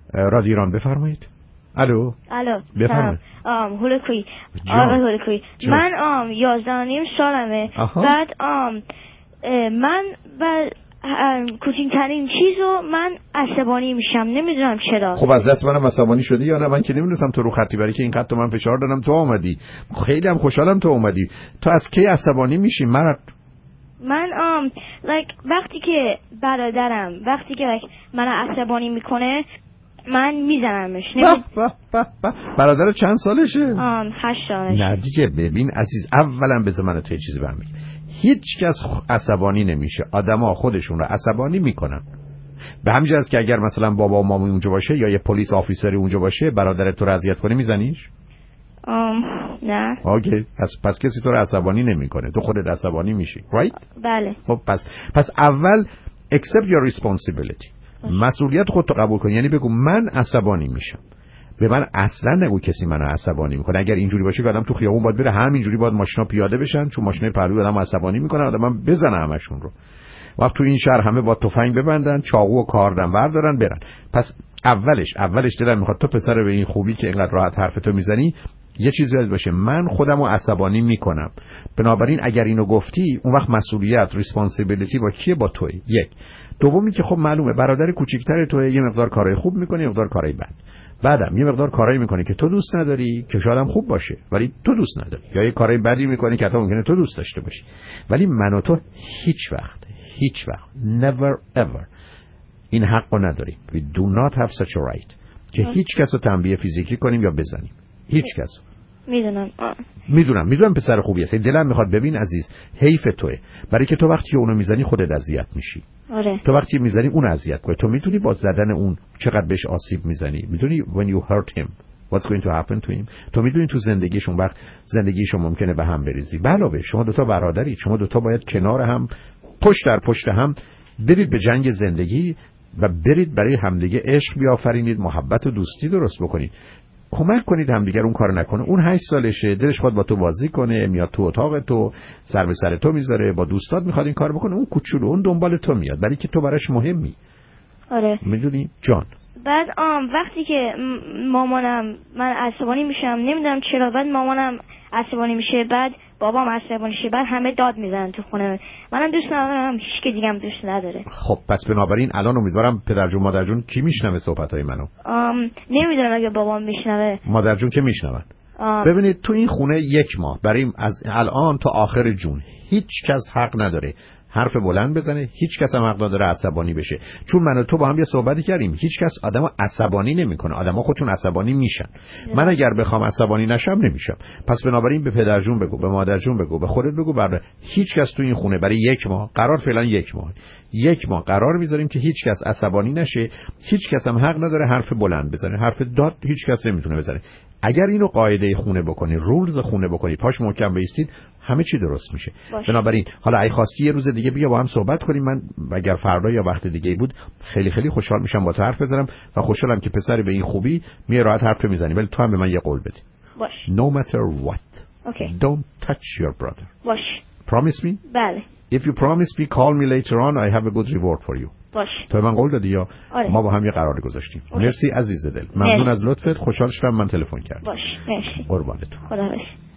رادیو ایران بفرمایید. الو بفرمایید. هولکویی آقای هولکویی، من 11.5 سالمه. بعد من کوچکترین چیزو من عصبانی میشم، نمیدونم چرا. خب از دست منم عصبانی شدی یا نه؟ من که نمیدونستم تو رو خطی، برای که اینقدر تو من فشار دادم تو اومدی. خیلی هم خوشحالم تو اومدی. تو از کی عصبانی میشی مرد؟ من وقتی که برادرم من عصبانی میکنه من میزنمش. برادر چند سالشه؟ 8 سالشه. نه دیگه ببین عزیز، اولا بذار من تو یه چیزی برمیگم. هیچ کس عصبانی نمیشه، آدما خودشون رو عصبانی میکنن. به همین جهت که اگر مثلا بابا و مامی اونجا باشه یا یه پلیس آفیسری اونجا باشه، برادرت تو رو اذیت کنه میزنیش؟ نه. اوکی، پس کسی تو رو عصبانی نمیکنه، تو خودت عصبانی میشی، right؟ بله. خب پس اول accept your responsibility. مسئولیت خودت رو قبول کن. یعنی بگو من عصبانی میشم. به من اصلا نگو کسی منو عصبانی میکنه. اگر اینجوری باشه که آدم تو خیابون باید بره همینجوری باید ماشینا پیاده بشن، چون ماشینای پهلوی آدم عصبانی میکنه، آدم بزنه همشون رو. وقت تو این شهر همه با تفنگ ببندن، چاقو و کاردن بردارن برن. پس اولش دلم میخواد تو پسر به این خوبی که اینقدر راحت حرف تو میزنی یه چیزی یاد باشه، من خودمو عصبانی میکنم. بنابراین اگر اینو گفتی اون وقت مسئولیت ریسپانسیبیلیتی با کیه؟ با توئه. یک. دومی که خب معلومه برادر کوچیک‌تر توئه، یه مقدار کارهای خوب میکنه، یه مقدار کارهای بد. بعدم یه مقدار کارایی میکنه که تو دوست نداری، که شاید هم خوب باشه ولی تو دوست نداری، یا یه کارای بدی میکنه که حتی ممکنه تو دوست داشته باشی. ولی من و تو هیچ وقت never ever این حقو نداریم. we do not have such a right که هیچ کس رو تنبیه فیزیکی کنیم یا بزنیم. هیچ کس. میدونم پسر خوبی هستی. دلم میخواد ببین عزیز، حیف توئه، برای که تو وقتی اونو میزنی خودت اذیت میشی. آره. تو وقتی میزنی اون اذیت کنه. تو میدونی با زدن اون چقدر بهش آسیب میزنی. میدونی when you hurt him what's going to happen to him. تو میدونی تو زندگیشون وقت زندگیشون ممکنه به هم بریزی. علاوه شما دوتا برادری، شما دوتا باید کنار هم پشت در پشت هم برید به جنگ زندگی و برید برای همدیگه عشق بیافرینید، محبت و دوستی درست بکنید. کمک کنید همدیگر. اون کارو نکنه. اون 8 سالشه، دلش خواهد با تو بازی کنه، میاد تو اتاق تو، سر به سر تو میذاره، با دوستات میخواد این کارو بکنه. اون کوچولو اون دنبال تو میاد، برای که تو براش مهمی. آره. میدونی جان. بعد وقتی که مامانم من عصبانی میشم، نمیدونم چرا، بعد مامانم عصبانی میشه، بعد بابام عصبانی میشه، بعد همه داد میزنن تو خونه. منم دوست ندارم، هیچ کی دیگه هم دوست نداره. خب پس بنابراین الان امیدوارم پدرجون مادرجون کی میشنوه صحبتای منو؟ نمیدونم اگه بابام میشنوه. مادرجون که میشنون. ببینید تو این خونه 1 ماه برای از الان تا آخر جون هیچ کس حق نداره حرف بلند بزنه، هیچ کس هم حق نداره عصبانی بشه. چون من و تو با هم یه صحبتی کردیم، هیچ کس آدمو عصبانی نمیکنه، آدما خودشون عصبانی میشن. من اگر بخوام عصبانی نشم نمیشم. پس بنابراین به پدرجون بگو، به مادرجون بگو، به خودت بگو، برای هیچ کس تو این خونه برای 1 ماه قرار، فعلا 1 ماه قرار میذاریم که هیچ کس عصبانی نشه، هیچ کس هم حق نداره حرف بلند بزنه، حرف داد هیچ کس نمیتونه بزنه. اگر اینو قاعده خونه بکنی، رولز خونه بکنی، پاش محکم بایستید، همه چی درست میشه. بنابراین حالا اگه خواستی یه روز دیگه بیا با هم صحبت کنیم. من اگر فردا یا وقت دیگه بود خیلی خیلی خوشحال میشم با تو حرف بزنم و خوشحالم که پسری به این خوبی میای راحت حرف میزنی. ولی تو هم به من یه قول بده. باش. No matter what. Okay. Don't touch your brother. باش. Promise me? بله. If you promise me, call me later on. I have a good reward for you. باش. تو من قول دادی یا؟ آره. ما با هم یه قراری گذاشتیم. مرسی عزیز دل. ممنون از لطفت. خوشحال شدم من تلفن کردم. باش. مرسی. قربانت. خدا حافظ.